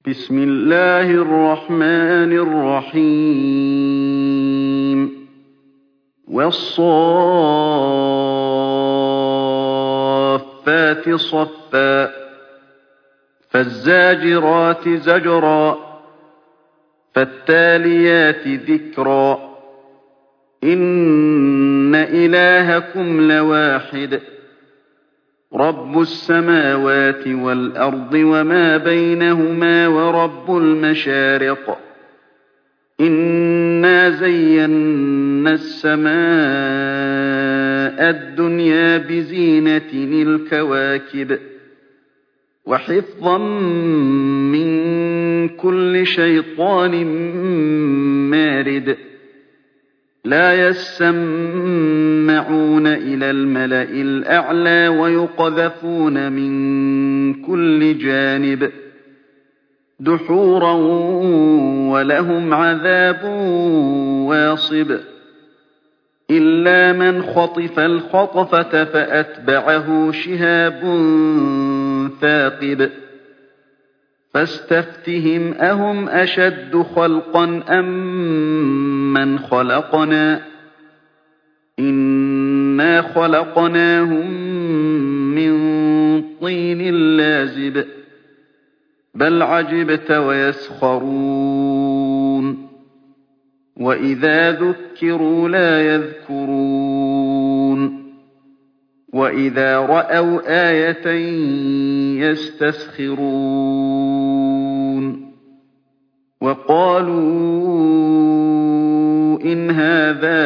بسم الله الرحمن الرحيم والصافات صفا فالزاجرات زجرا فالتاليات ذكرا إن إلهكم لواحد رب السماوات والأرض وما بينهما ورب المشارق إنا زينا السماء الدنيا بزينة الكواكب وحفظا من كل شيطان مارد لا يسمعون إلى الملأ الأعلى ويقذفون من كل جانب دحورا ولهم عذاب واصب إلا من خطف الخطفة فأتبعه شهاب ثاقب فاستفتهم أهم أشد خلقا أم من خلقنا إنا خلقناهم من طين لازب بل عجبت ويسخرون وإذا ذكروا لا يذكرون وإذا رأوا آية يستسخرون وقالوا إن هذا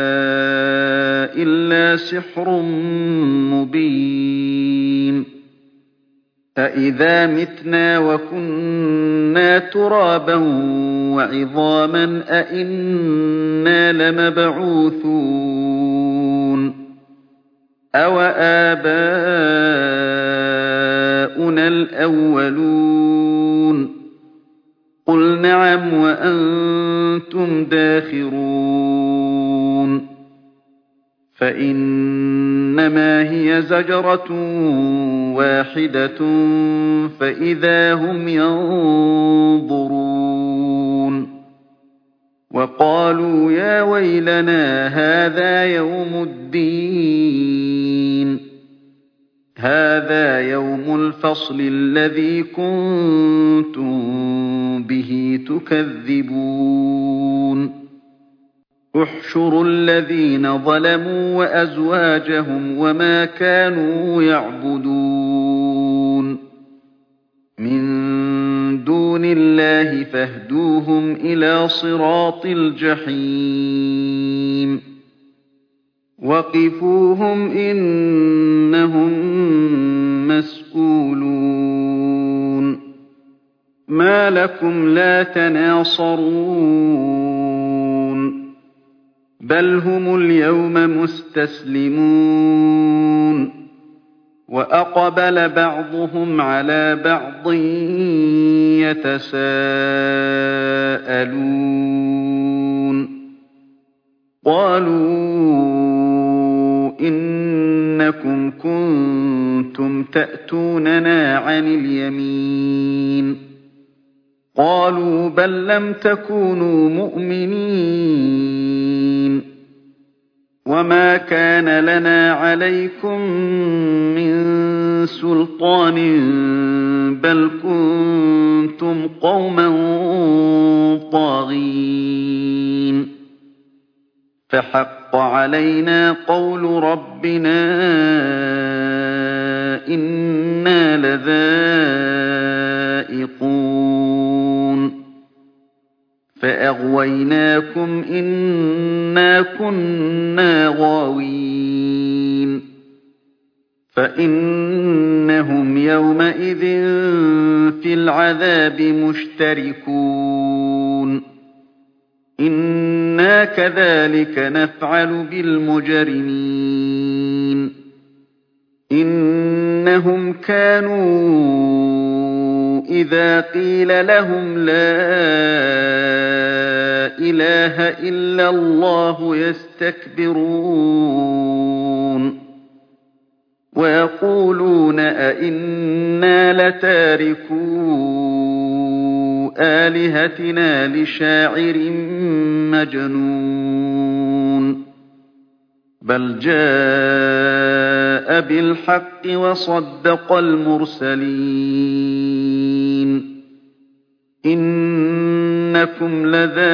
إلا سحر مبين أإذا متنا وكنا ترابا وعظاما أإنا لمبعوثون أوآباؤنا الأولون قل نعم وأنتم داخرون فإنما هي زجرة واحدة فإذا هم ينظرون وقالوا يا ويلنا هذا يوم الدين هذا يوم الفصل الذي كنتم به تكذبون احشروا الذين ظلموا وأزواجهم وما كانوا يعبدون من دون الله فاهدوهم إلى صراط الجحيم وقفوهم إنهم مسئولون ما لكم لا تناصرون بل هم اليوم مستسلمون وأقبل بعضهم على بعض يتساءلون قالوا إنكم كنتم تأتوننا عن اليمين قالوا بل لم تكونوا مؤمنين وما كان لنا عليكم من سلطان بل كنتم قوما طاغين فحق علينا قول ربنا إنا لذائقون فأغويناكم إنا كنا غاوين فإنهم يومئذ في العذاب مشتركون إنا كذلك نفعل بالمجرمين إنهم كانوا إذا قيل لهم لا إله إلا الله يستكبرون ويقولون أئنا لتاركو آلهتنا لشاعر مجنون بل جاء بالحق وصدق المرسلين إنكم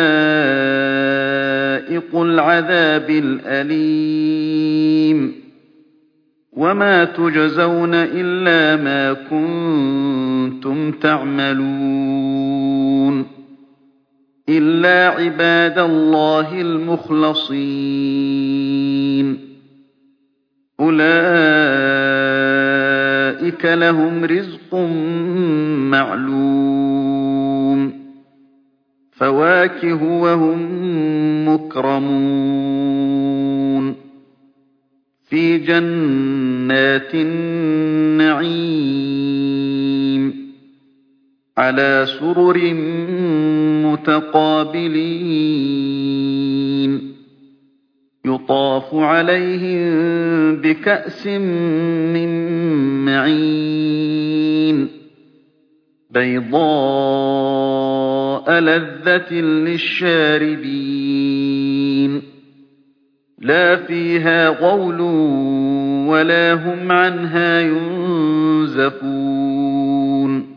لذائق العذاب الأليم وما تجزون إلا ما كنتم تعملون إلا عباد الله المخلصين أولئك لهم رزق معلوم فواكه وهم مكرمون في جنات النعيم على سرر متقابلين يطاف عليهم بكأس من معين بيضاء لذة للشاربين لا فيها غول ولا هم عنها ينزفون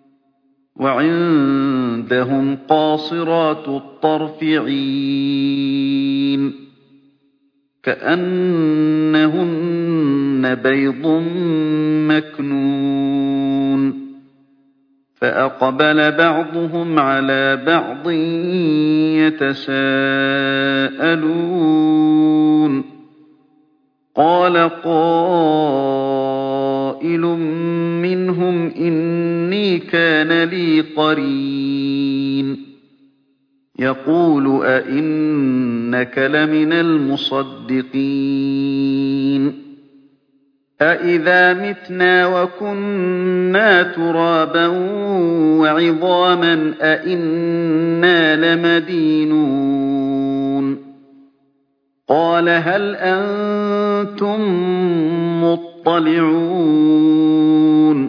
وعندهم قاصرات الطرف عين كأنهن بيض مكنون فأقبل بعضهم على بعض يتساءلون قال قائل منهم إني كان لي قرين يقول أئنك لمن المصدقين أإذا متنا وكنا ترابا وعظاما أإنا لمدينون قال هل أنتم مطلعون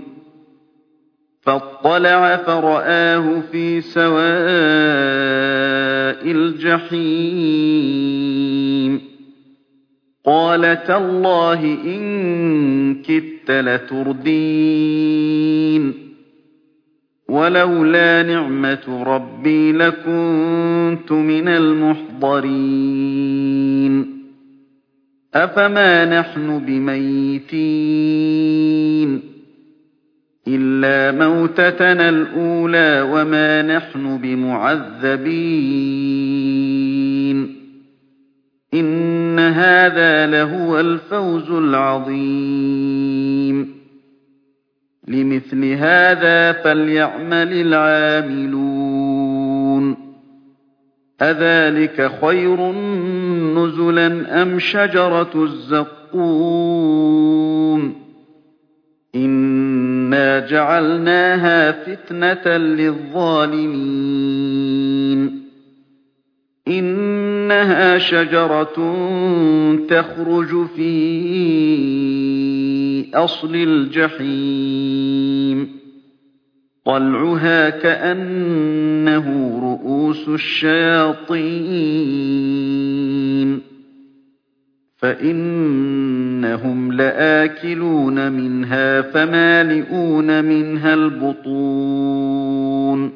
فاطلع فرآه في سواء الجحيم قال تالله إن كدت لتردين ولولا نعمة ربي لكنت من المحضرين أفما نحن بميتين إلا موتتنا الأولى وما نحن بمعذبين إن هذا لهو الفوز العظيم لمثل هذا فليعمل العاملون أذلك خير نزلا أم شجرة الزقوم إنا جعلناها فتنة للظالمين إنها شجرة تخرج في أصل الجحيم طلعها كأنه رؤوس الشياطين فإنهم لآكلون منها فمالئون منها البطون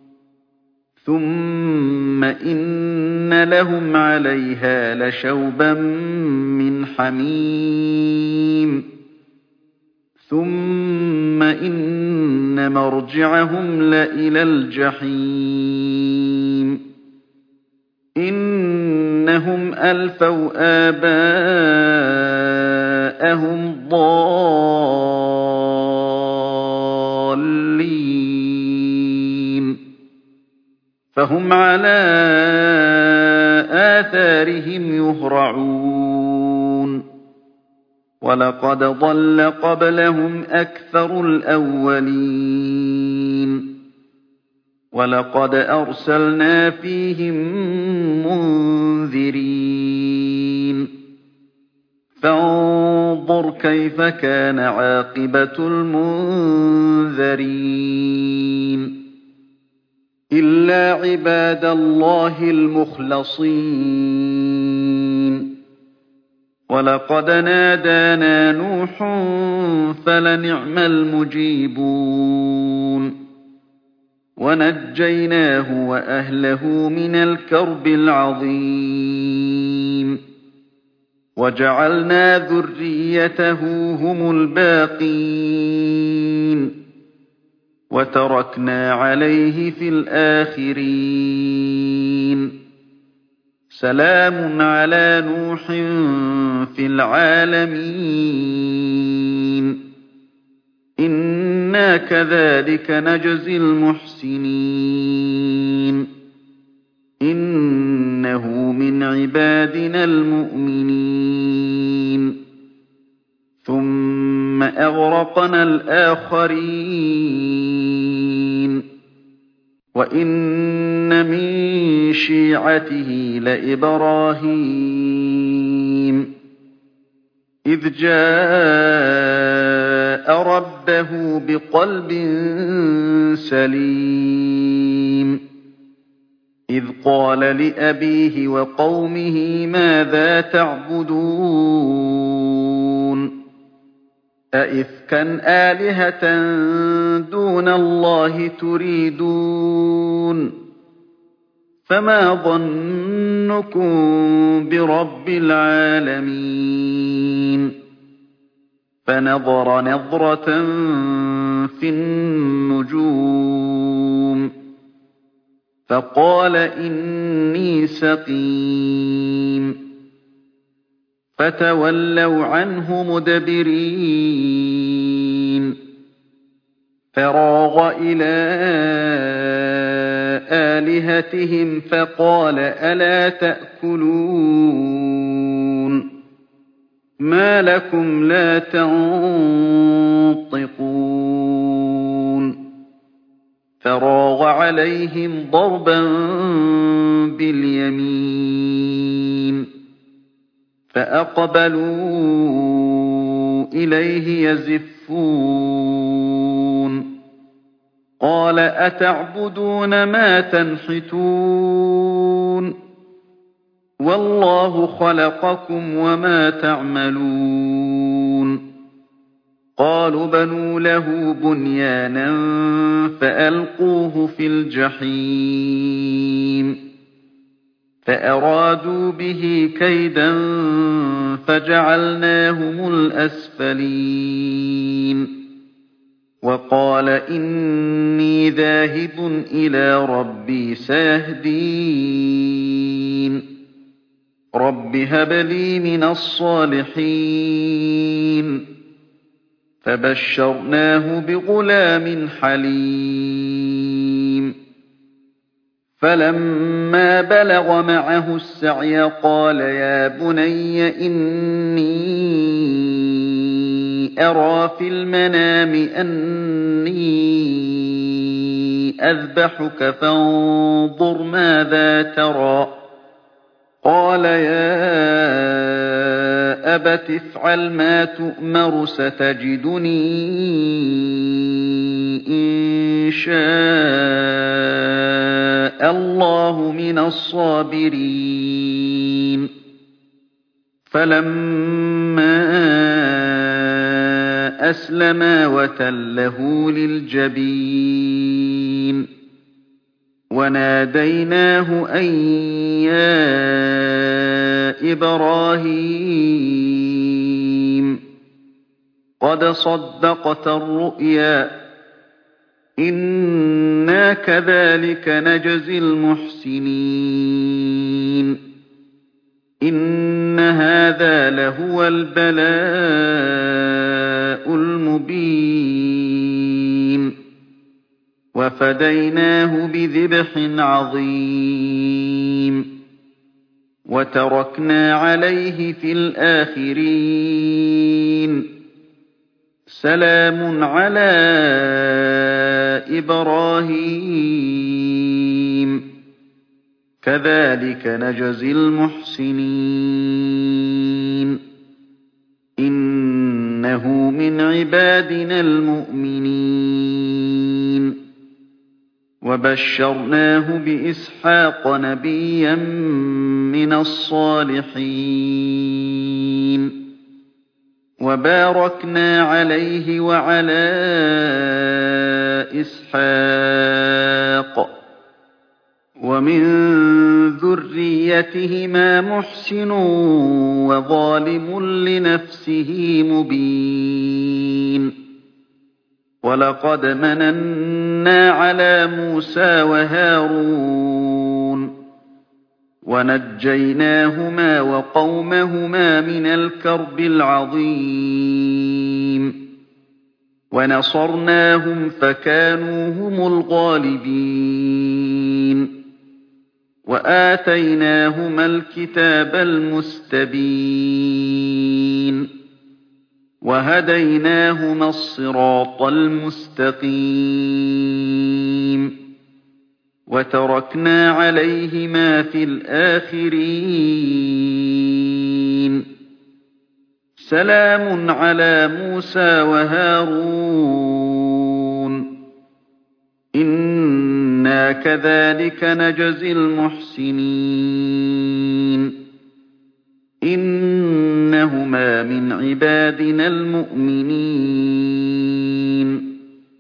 ثم إن لهم عليها لشوبا من حميم ثم إن مرجعهم لإلى الجحيم إنهم ألفوا آباءهم ضالين فهم على آثارهم يهرعون ولقد ضل قبلهم أكثر الأولين ولقد أرسلنا فيهم منذرين فانظر كيف كان عاقبة المنذرين إِلَّا عِبَادَ اللَّهِ الْمُخْلَصِينَ وَلَقَدْ نَادَانَا نُوحٌ فَلَنِعْمَ الْمُجِيبُونَ وَنَجَّيْنَاهُ وَأَهْلَهُ مِنَ الْكَرْبِ الْعَظِيمِ وَجَعَلْنَا ذُرِّيَّتَهُ هُمُ الْبَاقِينَ وَتَرَكْنَا عَلَيْهِ فِي الْآخِرِينَ سَلَامٌ عَلَىٰ نُوحٍ فِي الْعَالَمِينَ إِنَّا كَذَٰلِكَ نَجْزِي الْمُحْسِنِينَ إِنَّهُ مِنْ عِبَادِنَا الْمُؤْمِنِينَ ثُمَّ أَغْرَقْنَا الْآخَرِينَ وَإِنَّ مِن شِيعَتِهِ لَإِبْرَاهِيمَ إِذْ جَاءَ رَبَّهُ بِقَلْبٍ سَلِيمٍ إِذْ قَالَ لِأَبِيهِ وَقَوْمِهِ مَاذَا تَعْبُدُونَ أَئِفْكًا آلِهَةً دُونَ اللَّهِ تُرِيدُونَ فَمَا ظَنُّكُم بِرَبِّ الْعَالَمِينَ فَنَظَرَ نَظْرَةً فِي النُّجُومِ فَقَالَ إِنِّي سَقِيمٌ فَتَوَلَّوْا عَنْهُ مُدْبِرِينَ فَرَاغَ إِلَىٰ آلِهَتِهِمْ فَقَالَ أَلَا تَأْكُلُونَ مَا لَكُمْ لَا تَنطِقُونَ فَرَاغَ عَلَيْهِمْ ضَرْبًا بِالْيَمِينِ فَأَقْبَلُوا إِلَيْهِ يَزِفُّونَ قَالَ أَتَعْبُدُونَ مَا تَنْحِتُونَ وَاللَّهُ خَلَقَكُمْ وَمَا تَعْمَلُونَ قَالُوا ابْنُوا لَهُ بُنْيَانًا فَأَلْقُوهُ فِي الْجَحِيمِ فَأَرَادُوا بِهِ كَيْدًا فَجَعَلْنَاهُمُ الْأَسْفَلِينَ وَقَالَ إِنِّي ذَاهِبٌ إِلَىٰ رَبِّي سَيَهْدِينِ رَبِّ هَبْ لِي مِنَ الصَّالِحِينَ فَبَشَّرْنَاهُ بِغُلَامٍ حَلِيمٍ فَلَمَّا بَلَغَ مَعَهُ السَّعْيَ قَالَ يَا بُنَيَّ إِنِّي أَرَىٰ فِي الْمَنَامِ أَنِّي أَذْبَحُكَ فَانظُرْ مَاذَا تَرَىٰ قَالَ يَا أَبَتِ افْعَلْ مَا تُؤْمَرُ سَتَجِدُنِي إِن شَاءَ اللَّهُ مِنَ الصَّابِرِينَ فَلَمَّا أَسْلَمَا وَتَلَّهُ لِلْجَبِينِ وَنَادَيْنَاهُ أَن يَا إِبْرَاهِيمُ قَدْ صَدَّقْتَ الرُّؤْيَا إِنَّا كَذَٰلِكَ نَجْزِي الْمُحْسِنِينَ إِنَّ هَٰذَا لَهُوَ الْبَلَاءُ الْمُبِينُ وَفَدَيْنَاهُ بِذِبْحٍ عَظِيمٍ وَتَرَكْنَا عَلَيْهِ فِي الْآخِرِينَ سَلَامٌ عَلَىٰ إِبْرَاهِيمَ كَذَٰلِكَ نَجْزِي الْمُحْسِنِينَ إِنَّهُ مِنْ عِبَادِنَا الْمُؤْمِنِينَ وبشرناه بإسحاق نبيا من الصالحين وباركنا عليه وعلى إسحاق ومن ذريتهما محسن وظالم لنفسه مبين ولقد مننا على موسى وهارون ونجيناهما وقومهما من الكرب العظيم ونصرناهم فكانوا هم الغالبين وآتيناهما الكتاب المستبين وهديناهما الصراط المستقيم وتركنا عليهما في الآخرين سلام على موسى وهارون إنا كذلك نجزي المحسنين إنهما من عبادنا المؤمنين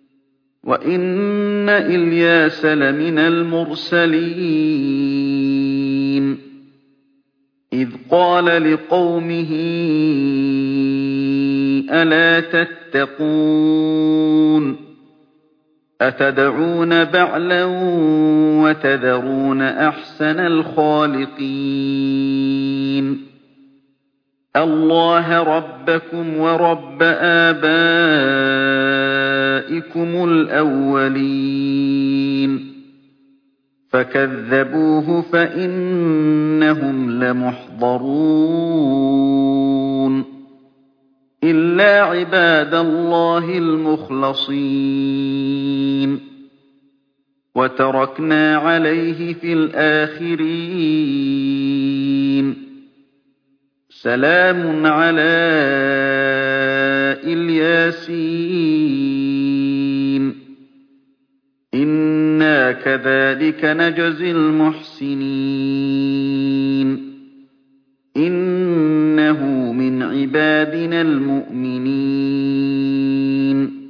وإن إلياس لمن المرسلين إذ قال لقومه ألا تتقون أتدعون بعلا وتذرون أحسن الخالقين الله ربكم ورب آبائكم الأولين فكذبوه فإنهم لمحضرون إلا عباد الله المخلصين وتركنا عليه في الآخرين سلام على الياسين إنا كذلك نجزي المحسنين إنه من عبادنا المؤمنين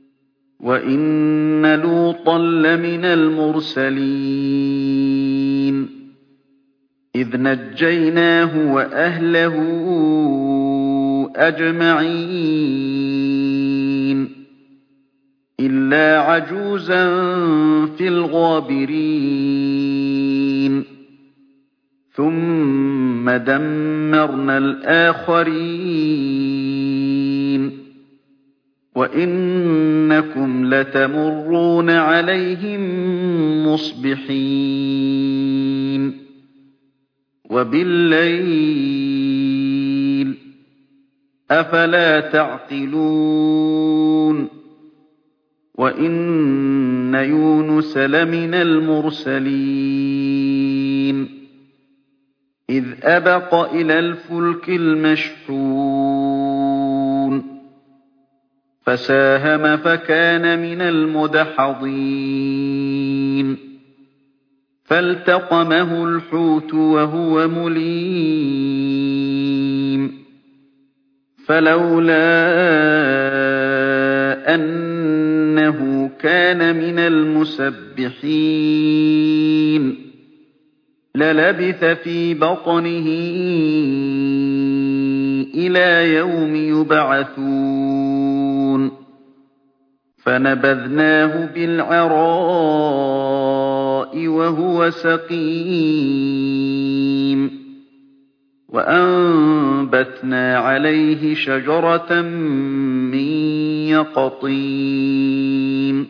وإن لوطا لمن المرسلين إذ نجيناه وأهله أجمعين إلا عجوزا في الغابرين ثم دمرنا الآخرين وإنكم لتمرون عليهم مصبحين وبالليل أفلا تعقلون وإن يونس لمن المرسلين إذ أبق إلى الفلك المشحون فساهم فكان من المدحضين فالتقمه الحوت وهو مليم فلولا أنه كان من المسبحين للبث في بطنه إلى يوم يبعثون فنبذناه بالعراء وهو سقيم وأنبتنا عليه شجرة من يقطين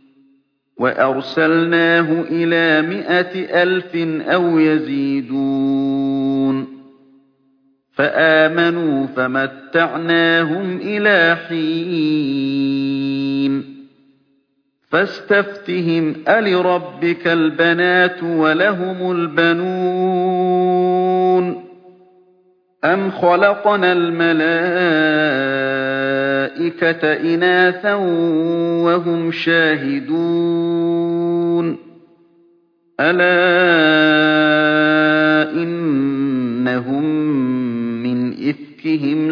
وأرسلناه إلى 100,000 أو يزيدون فآمنوا فمتعناهم إلى حين فاستفتهم ألربك البنات ولهم البنون أم خلقنا الملائكة إناثا وهم شاهدون ألا إنهم من إفكهم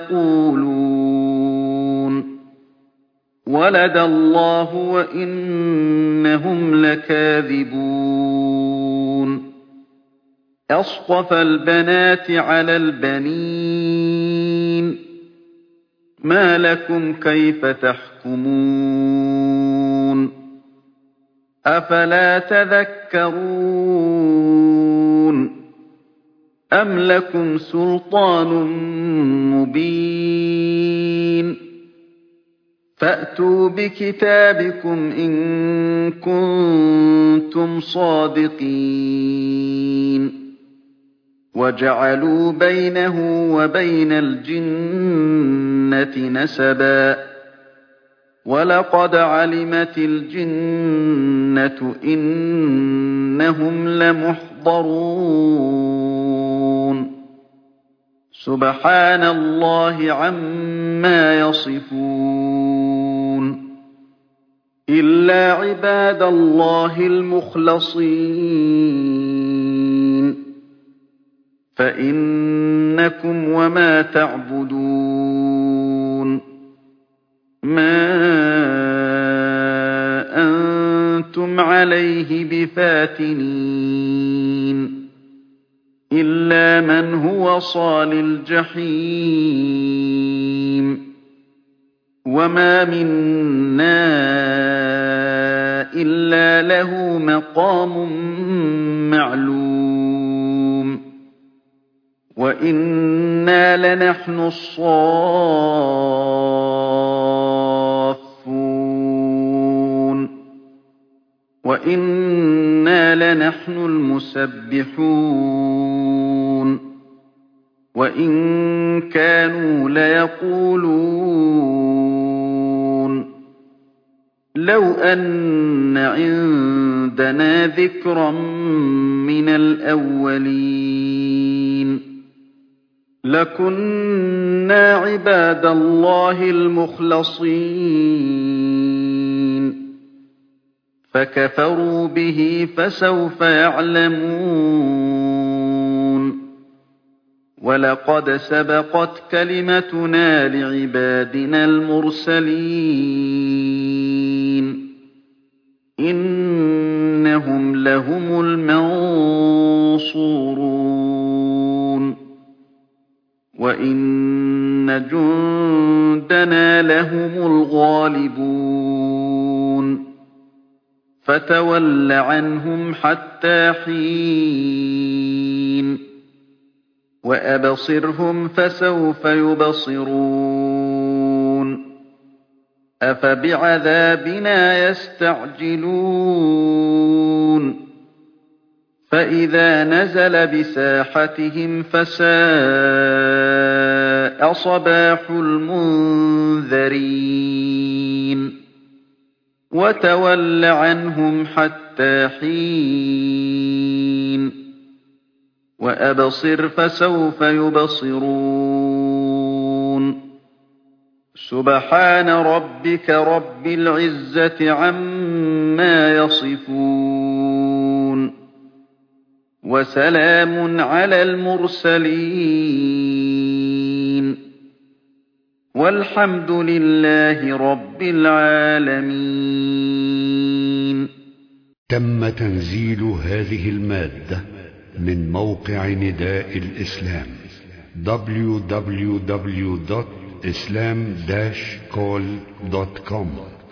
ليقولون ولد الله وإنهم لكاذبون أصطفى البنات على البنين ما لكم كيف تحكمون أفلا تذكرون أم لكم سلطان مبين فأتوا بكتابكم إن كنتم صادقين وجعلوا بينه وبين الجنة نسبا ولقد علمت الجنة إنهم لمحضرون سبحان الله عما يصفون إلا عباد الله المخلصين فإنكم وما تعبدون ما أنتم عليه بفاتنين إلا من هو صال الجحيم وما منا إلا له مقام معلوم وإنا لنحن الصافون وإنا لنحن المسبحون وإن كانوا ليقولون لو أن عندنا ذكرا من الأولين لكنا عباد الله المخلصين فكفروا به فسوف يعلمون ولقد سبقت كلمتنا لعبادنا المرسلين إنهم لهم المنصورون وإن جندنا لهم الغالبون فتول عنهم حتى حين وأبصرهم فسوف يبصرون أفبعذابنا يستعجلون فإذا نزل بساحتهم فساء صباح المنذرين وتول عنهم حتى حين وأبصر فسوف يبصرون سبحان ربك رب العزة عما يصفون وسلام على المرسلين والحمد لله رب العالمين. تم تنزيل هذه المادة من موقع نداء الإسلام www.islam-call.com